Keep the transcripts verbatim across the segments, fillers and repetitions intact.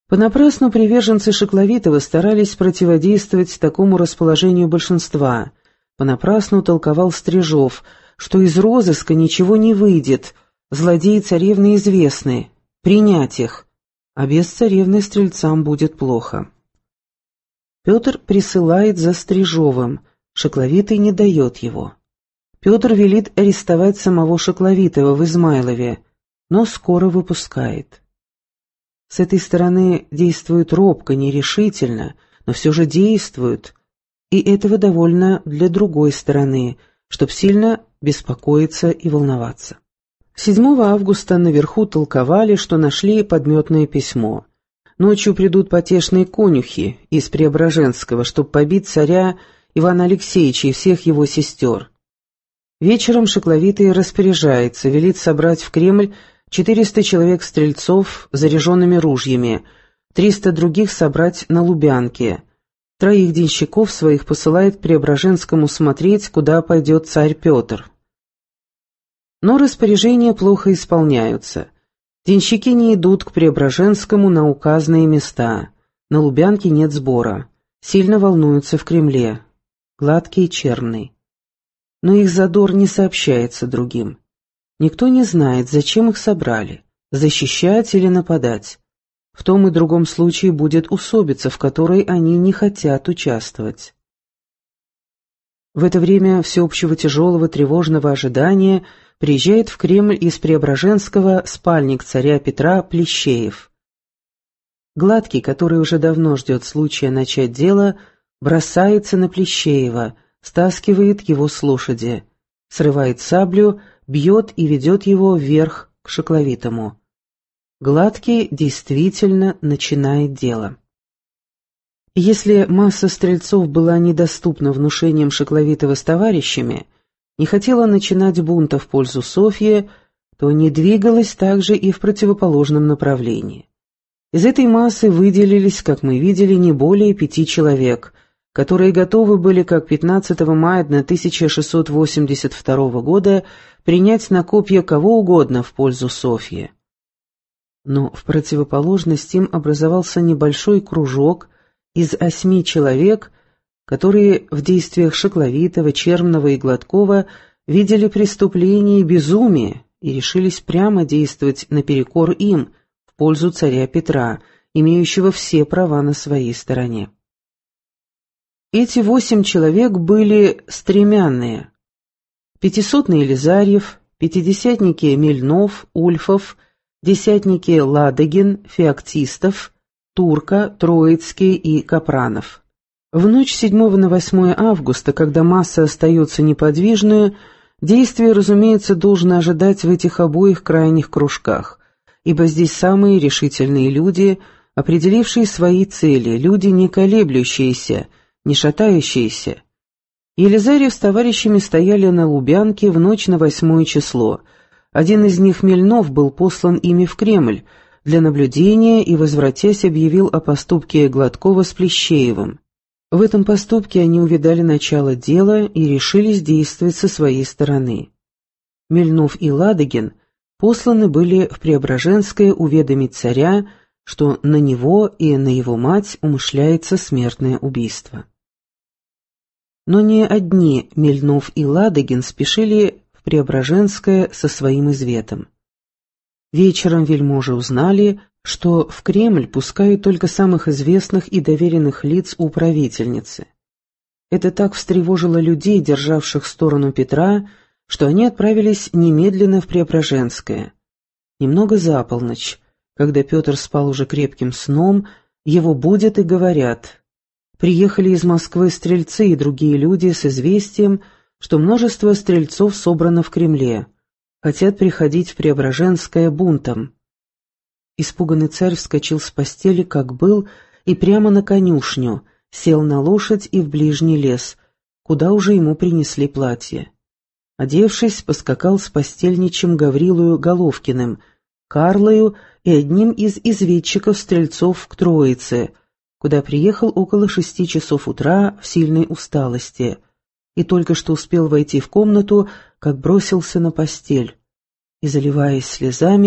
Понапрасну приверженцы Шекловитова старались противодействовать такому расположению большинства. Понапрасну толковал Стрижов, что из розыска ничего не выйдет, злодеи царевны известны, принять их, а без царевны стрельцам будет плохо. Петр присылает за Стрижовым, Шекловитый не дает его. Петр велит арестовать самого Шекловитова в Измайлове, но скоро выпускает. С этой стороны действуют робко, нерешительно, но все же действуют, и этого довольно для другой стороны, чтоб сильно беспокоиться и волноваться. седьмого августа наверху толковали, что нашли подметное письмо. Ночью придут потешные конюхи из Преображенского, чтоб побить царя Ивана Алексеевича и всех его сестер. Вечером Шекловитый распоряжается, велит собрать в Кремль четыреста человек-стрельцов с заряженными ружьями, триста других собрать на Лубянке. Троих денщиков своих посылает к Преображенскому смотреть, куда пойдет царь Петр. Но распоряжения плохо исполняются. Денщики не идут к Преображенскому на указанные места. На Лубянке нет сбора. Сильно волнуются в Кремле. Гладкий и черный. Но их задор не сообщается другим. Никто не знает, зачем их собрали, защищать или нападать. В том и другом случае будет усобица, в которой они не хотят участвовать. В это время всеобщего тяжелого тревожного ожидания приезжает в Кремль из Преображенского спальник царя Петра Плещеев. Гладкий, который уже давно ждет случая начать дело, бросается на Плещеева, стаскивает его с лошади, срывает саблю, бьет и ведет его вверх к Шекловитому. Гладкий действительно начинает дело. Если масса стрельцов была недоступна внушением Шекловитова с товарищами, не хотела начинать бунта в пользу Софьи, то не двигалась также и в противоположном направлении. Из этой массы выделились, как мы видели, не более пяти человек, которые готовы были, как пятнадцатого мая тысяча шестьсот восемьдесят второго года, принять на копья кого угодно в пользу Софьи. Но в противоположность им образовался небольшой кружок из восьми человек, которые в действиях Шекловитова, Чермного и Гладкова видели преступление и безумие и решились прямо действовать наперекор им, в пользу царя Петра, имеющего все права на своей стороне. Эти восемь человек были стремянные. Пятисотный Елизарьев, пятидесятники Мельнов, Ульфов, десятники Ладогин, Феоктистов, Турка, Троицкий и Капранов. В ночь седьмого на восьмое августа, когда масса остается неподвижной, действие, разумеется, должно ожидать в этих обоих крайних кружках, ибо здесь самые решительные люди, определившие свои цели, люди не колеблющиеся, не шатающиеся. Елизарьев с товарищами стояли на Лубянке в ночь на восьмое число. Один из них, Мельнов, был послан ими в Кремль для наблюдения и, возвратясь, объявил о поступке Гладкова с Плещеевым. В этом поступке они увидали начало дела и решились действовать со своей стороны. Мельнов и Ладогин посланы были в Преображенское уведомить царя, что на него и на его мать умышляется смертное убийство. Но не одни Мельнов и Ладогин спешили в Преображенское со своим изветом. Вечером вельможи узнали, что в Кремль пускают только самых известных и доверенных лиц у правительницы. Это так встревожило людей, державших сторону Петра, что они отправились немедленно в Преображенское. Немного за полночь, когда Петр спал уже крепким сном, его будят и говорят: приехали из Москвы стрельцы и другие люди с известием, что множество стрельцов собрано в Кремле, хотят приходить в Преображенское бунтом. Испуганный царь вскочил с постели, как был, и прямо на конюшню, сел на лошадь и в ближний лес, куда уже ему принесли платье. Одевшись, поскакал с постельничем Гаврилою Головкиным, Карлою и одним из изведчиков-стрельцов к Троице, куда приехал около шести часов утра в сильной усталости, и только что успел войти в комнату, как бросился на постель, и, заливаясь слезами,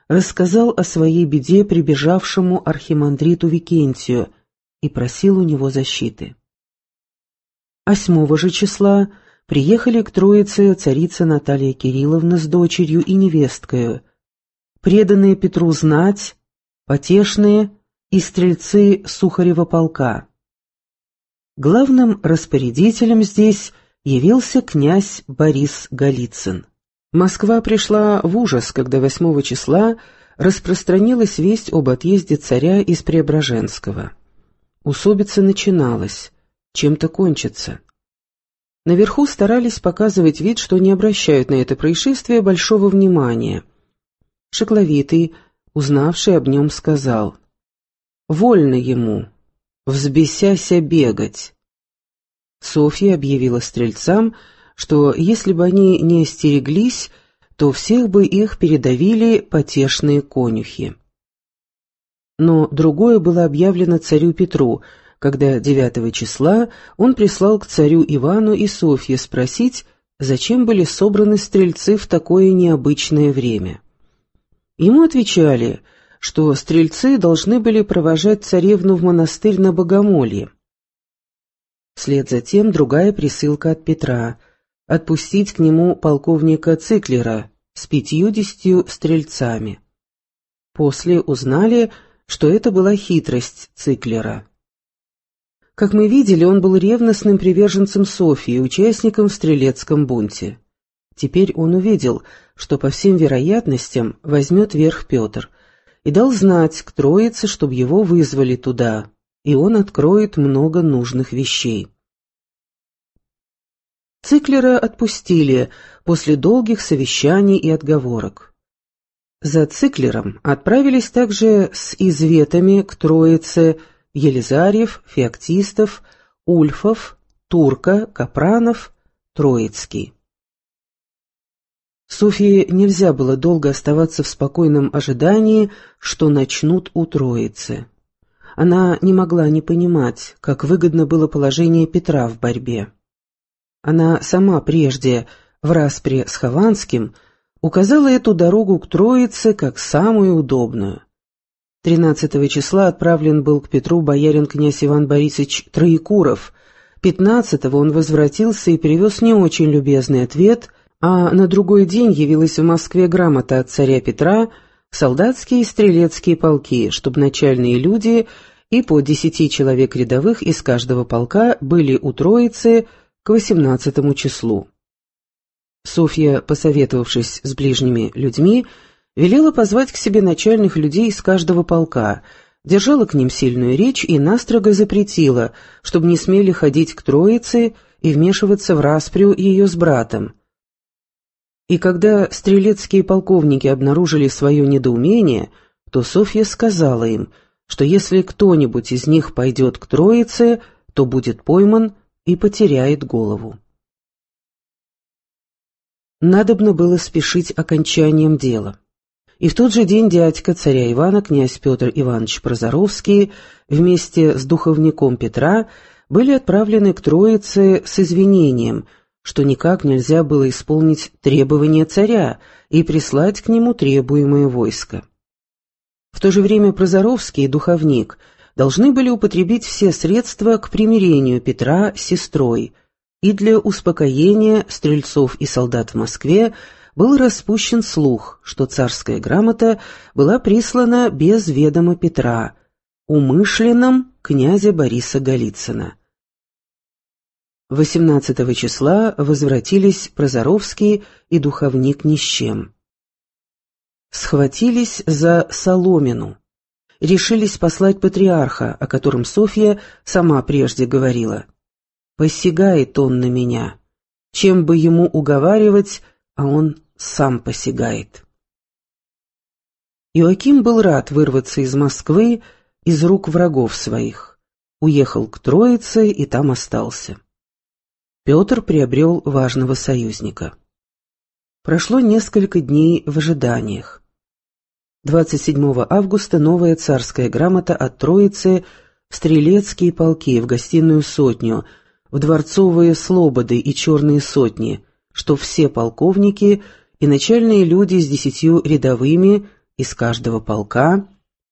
рассказал о своей беде прибежавшему архимандриту Викентию и просил у него защиты. Восьмого же числа приехали к Троице царица Наталья Кирилловна с дочерью и невесткою, преданные Петру знать, потешные и стрельцы Сухарева полка. Главным распорядителем здесь явился князь Борис Голицын. Москва пришла в ужас, когда восьмого числа распространилась весть об отъезде царя из Преображенского. Усобица начиналась, чем-то кончится. Наверху старались показывать вид, что не обращают на это происшествие большого внимания. Шекловитый, узнавший об нем, сказал: «Вольно ему, взбесяся бегать». Софья объявила стрельцам, что если бы они не остереглись, то всех бы их передавили потешные конюхи. Но другое было объявлено царю Петру, когда девятого числа он прислал к царю Ивану и Софье спросить, зачем были собраны стрельцы в такое необычное время. Ему отвечали, что стрельцы должны были провожать царевну в монастырь на Богомолье. Вслед за тем другая присылка от Петра — отпустить к нему полковника Циклера с пятьюдесятью стрельцами. После узнали, что это была хитрость Циклера. Как мы видели, он был ревностным приверженцем Софьи, участником в стрелецком бунте. Теперь он увидел, что по всем вероятностям возьмет верх Петр, и дал знать к Троице, чтобы его вызвали туда, и он откроет много нужных вещей. Циклера отпустили после долгих совещаний и отговорок. За Циклером отправились также с изветами к Троице Елизарьев, Феоктистов, Ульфов, Турка, Капранов, Троицкий. Софье нельзя было долго оставаться в спокойном ожидании, что начнут у Троицы. Она не могла не понимать, как выгодно было положение Петра в борьбе. Она сама прежде, в распре с Хованским, указала эту дорогу к Троице как самую удобную. тринадцатого числа отправлен был к Петру боярин князь Иван Борисович Троекуров. пятнадцатого он возвратился и привез не очень любезный ответ, а на другой день явилась в Москве грамота от царя Петра в солдатские и стрелецкие полки, чтобы начальные люди и по десяти человек рядовых из каждого полка были у Троицы к восемнадцатому числу. Софья, посоветовавшись с ближними людьми, велела позвать к себе начальных людей из каждого полка, держала к ним сильную речь и настрого запретила, чтобы не смели ходить к Троице и вмешиваться в распрю ее с братом. И когда стрелецкие полковники обнаружили свое недоумение, то Софья сказала им, что если кто-нибудь из них пойдет к Троице, то будет пойман и потеряет голову. Надобно было спешить окончанием дела. И в тот же день дядька царя Ивана, князь Петр Иванович Прозоровский, вместе с духовником Петра были отправлены к Троице с извинением, что никак нельзя было исполнить требования царя и прислать к нему требуемое войско. В то же время Прозоровский и духовник должны были употребить все средства к примирению Петра с сестрой, и для успокоения стрельцов и солдат в Москве был распущен слух, что царская грамота была прислана без ведома Петра, умышленном князя Бориса Голицына. восемнадцатого числа возвратились Прозоровский и духовник ни с чем. Схватились за соломину, решились послать патриарха, о котором Софья сама прежде говорила. «Посягает он на меня, чем бы ему уговаривать, а он сам посягает». Иоаким был рад вырваться из Москвы из рук врагов своих, уехал к Троице и там остался. Петр приобрел важного союзника. Прошло несколько дней в ожиданиях. двадцать седьмого августа новая царская грамота от Троицы в стрелецкие полки, в гостиную сотню, в дворцовые слободы и черные сотни, что все полковники и начальные люди с десятью рядовыми из каждого полка,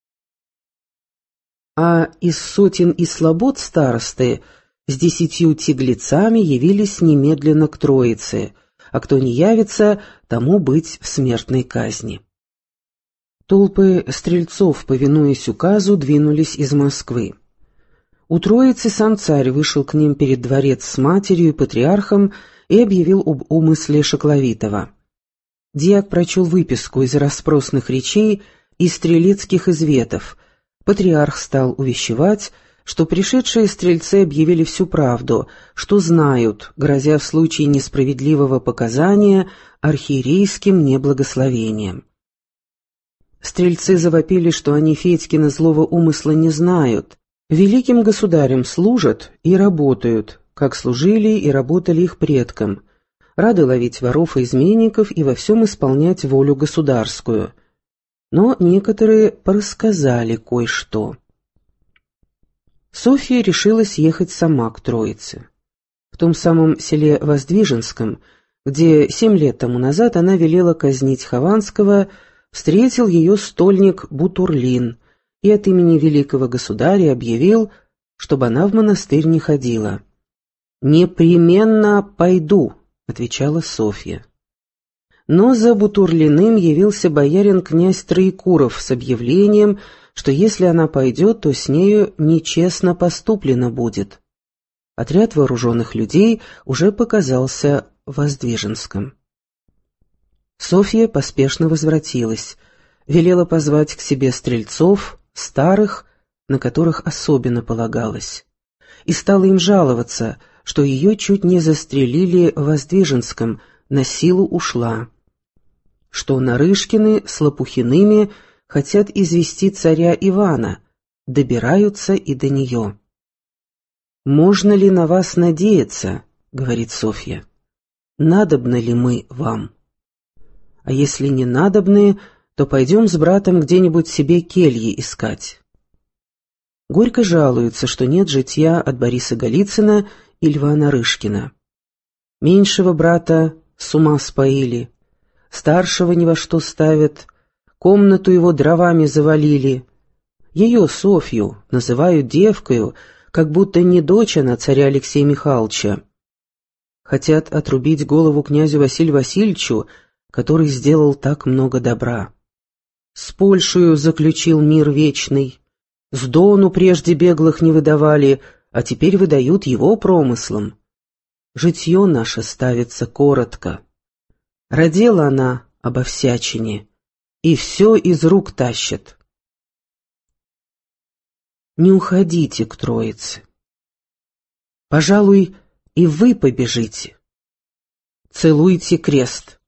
а из сотен и слобод старосты с десятью тиглецами явились немедленно к Троице, а кто не явится, тому быть в смертной казни. Толпы стрельцов, повинуясь указу, двинулись из Москвы. У Троицы сам царь вышел к ним перед дворец с матерью и патриархом и объявил об умысле Шекловитова. Дьяк прочел выписку из расспросных речей и стрелецких изветов. Патриарх стал увещевать, что пришедшие стрельцы объявили всю правду, что знают, грозя в случае несправедливого показания архиерейским неблагословением. Стрельцы завопили, что они Федькина злого умысла не знают, великим государям служат и работают, как служили и работали их предкам, рады ловить воров и изменников и во всем исполнять волю государскую. Но некоторые порассказали кое-что. Софья решилась ехать сама к Троице. В том самом селе Воздвиженском, где семь лет тому назад она велела казнить Хованского, встретил ее стольник Бутурлин и от имени великого государя объявил, чтобы она в монастырь не ходила. «Непременно пойду», — отвечала Софья. Но за Бутурлиным явился боярин князь Троекуров с объявлением, что если она пойдет, то с нею нечестно поступлено будет. Отряд вооруженных людей уже показался в Воздвиженском. Софья поспешно возвратилась, велела позвать к себе стрельцов, старых, на которых особенно полагалось, и стала им жаловаться, что ее чуть не застрелили в Воздвиженском, на силу ушла, что Нарышкины с Лопухиными хотят извести царя Ивана, добираются и до нее. «Можно ли на вас надеяться?» — говорит Софья. «Надобны ли мы вам? А если не надобны, то пойдем с братом где-нибудь себе кельи искать». Горько жалуется, что нет житья от Бориса Голицына и Льва Нарышкина. Меньшего брата с ума споили, старшего ни во что ставят, комнату его дровами завалили. Ее, Софью, называют девкою, как будто не дочь она царя Алексея Михайловича. Хотят отрубить голову князю Василию Васильевичу, который сделал так много добра. С Польшею заключил мир вечный, с Дону прежде беглых не выдавали, а теперь выдают его промыслом. Житье наше ставится коротко. Родила она обо всячине, и все из рук тащит. Не уходите к Троице. Пожалуй, и вы побежите. Целуйте крест.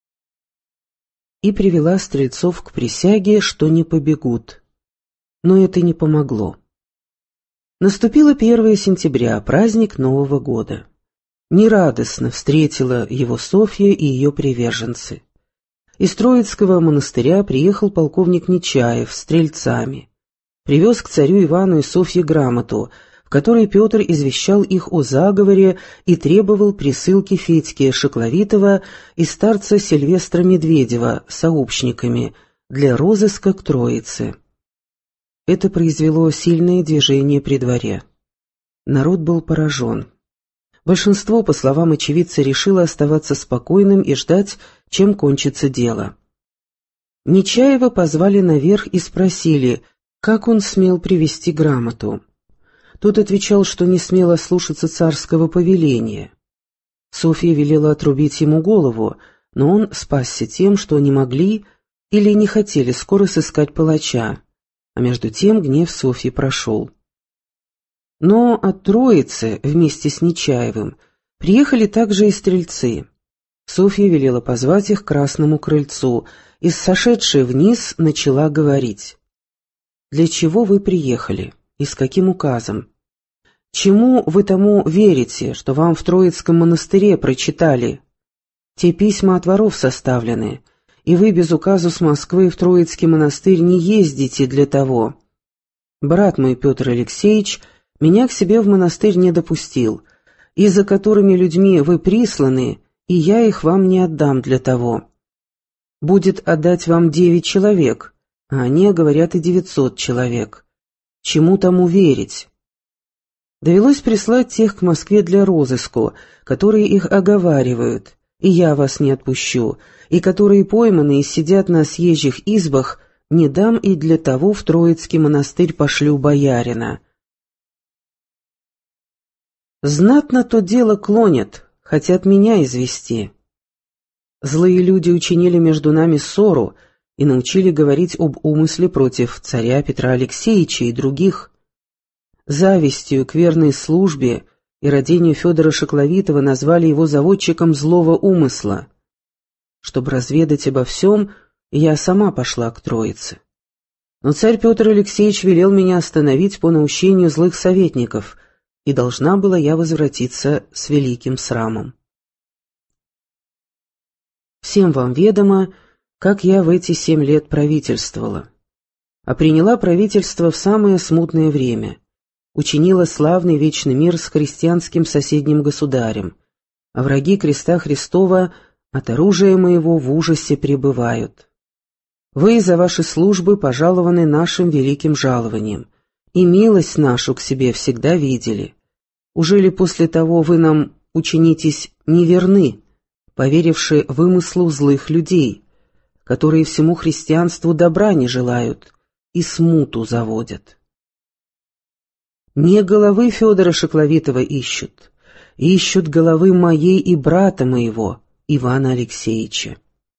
И привела стрельцов к присяге, что не побегут. Но это не помогло. Наступило первое сентября, праздник Нового года. Нерадостно встретила его Софья и ее приверженцы. Из Троицкого монастыря приехал полковник Нечаев с стрельцами. Привез к царю Ивану и Софье грамоту, в которой Петр извещал их о заговоре и требовал присылки Федьки Шекловитова и старца Сильвестра Медведева с сообщниками для розыска к Троице. Это произвело сильное движение при дворе. Народ был поражен. Большинство, по словам очевидца, решило оставаться спокойным и ждать, чем кончится дело. Нечаева позвали наверх и спросили, как он смел привезти грамоту. Тот отвечал, что не смел ослушаться царского повеления. Софья велела отрубить ему голову, но он спасся тем, что не могли или не хотели скоро сыскать палача, а между тем гнев Софьи прошел. Но от Троицы вместе с Нечаевым приехали также и стрельцы. Софья велела позвать их к Красному крыльцу и, сошедшая вниз, начала говорить. «Для чего вы приехали? И с каким указом? Чему вы тому верите, что вам в Троицком монастыре прочитали? Те письма от воров составлены, и вы без указу с Москвы в Троицкий монастырь не ездите для того. Брат мой Петр Алексеевич меня к себе в монастырь не допустил, и за которыми людьми вы присланы, и я их вам не отдам для того. будет отдать вам девять человек, а они, говорят, и девятьсот человек. Чему тому верить? Довелось прислать тех к Москве для розыску, которые их оговаривают, и я вас не отпущу, и которые пойманы и сидят на съезжих избах, не дам и для того в Троицкий монастырь пошлю боярина. Знатно то дело клонят, хотят меня извести. Злые люди учинили между нами ссору и научили говорить об умысле против царя Петра Алексеевича и других. Завистью к верной службе и родению Федора Шекловитова назвали его заводчиком злого умысла. Чтобы разведать обо всем, я сама пошла к Троице. Но царь Петр Алексеевич велел меня остановить по наущению злых советников, и должна была я возвратиться с великим срамом. Всем вам ведомо, как я в эти семь лет правительствовала. А приняла правительство в самое смутное время. Учинила славный вечный мир с христианским соседним государем, а враги креста Христова от оружия моего в ужасе пребывают. Вы за ваши службы пожалованы нашим великим жалованием, и милость нашу к себе всегда видели. Ужели после того вы нам учинитесь неверны, поверивши вымыслу злых людей, которые всему христианству добра не желают и смуту заводят? Не головы Федора Шекловитова ищут, ищут головы моей и брата моего, Ивана Алексеевича.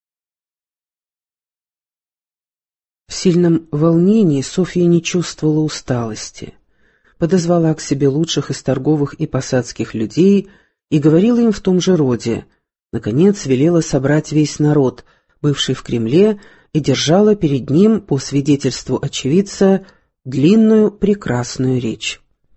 В сильном волнении Софья не чувствовала усталости. Подозвала к себе лучших из торговых и посадских людей и говорила им в том же роде. Наконец велела собрать весь народ, бывший в Кремле, и держала перед ним, по свидетельству очевидца, длинную прекрасную речь.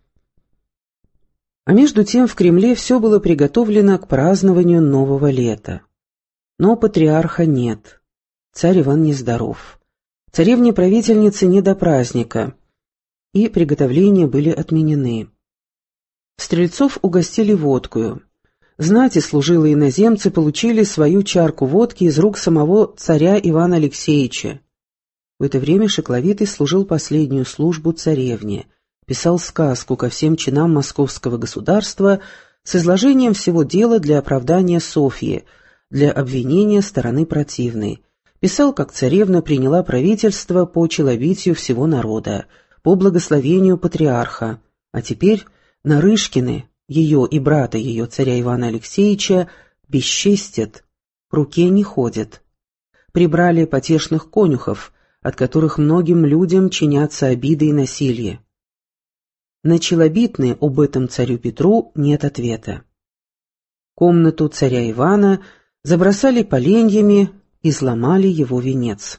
А между тем в Кремле все было приготовлено к празднованию нового лета. Но патриарха нет. Царь Иван нездоров. Царевне-правительнице не до праздника, и приготовления были отменены. Стрельцов угостили водкою. Знати служилые иноземцы получили свою чарку водки из рук самого царя Ивана Алексеевича. В это время Шекловитый служил последнюю службу царевне, писал сказку ко всем чинам московского государства с изложением всего дела для оправдания Софьи, для обвинения стороны противной. Писал, как царевна приняла правительство по челобитию всего народа, по благословению патриарха, а теперь Нарышкины, ее и брата ее, царя Ивана Алексеевича, бесчестят, к руке не ходят. Прибрали потешных конюхов, от которых многим людям чинятся обиды и насилие. На челобитные об этом царю Петру нет ответа. Комнату царя Ивана забросали поленьями, изломали его венец.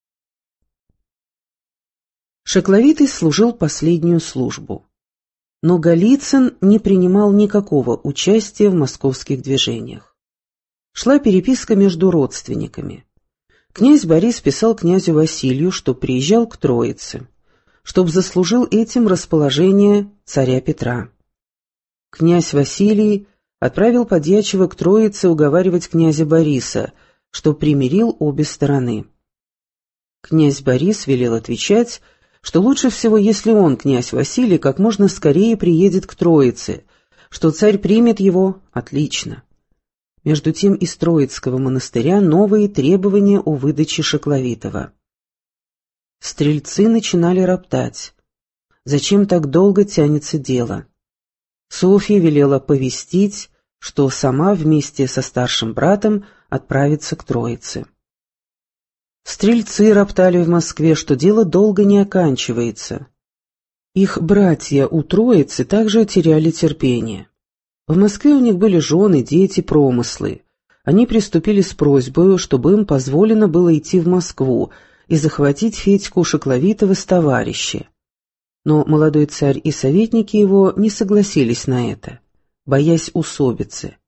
Шекловитый служил последнюю службу. Но Голицын не принимал никакого участия в московских движениях. Шла переписка между родственниками. Князь Борис писал князю Василию, что приезжал к Троице, чтоб заслужил этим расположение царя Петра. Князь Василий отправил подьячего к Троице уговаривать князя Бориса, что примирил обе стороны. Князь Борис велел отвечать, что лучше всего, если он, князь Василий, как можно скорее приедет к Троице, что царь примет его отлично. Между тем из Троицкого монастыря новые требования о выдаче Шекловитова. Стрельцы начинали роптать. Зачем так долго тянется дело? Софья велела повестить, что сама вместе со старшим братом отправится к Троице. Стрельцы роптали в Москве, что дело долго не оканчивается. Их братья у Троицы также теряли терпение. В Москве у них были жены, дети, промыслы. Они приступили с просьбой, чтобы им позволено было идти в Москву и захватить Федьку Шекловитова с товарищи. Но молодой царь и советники его не согласились на это, боясь усобицы.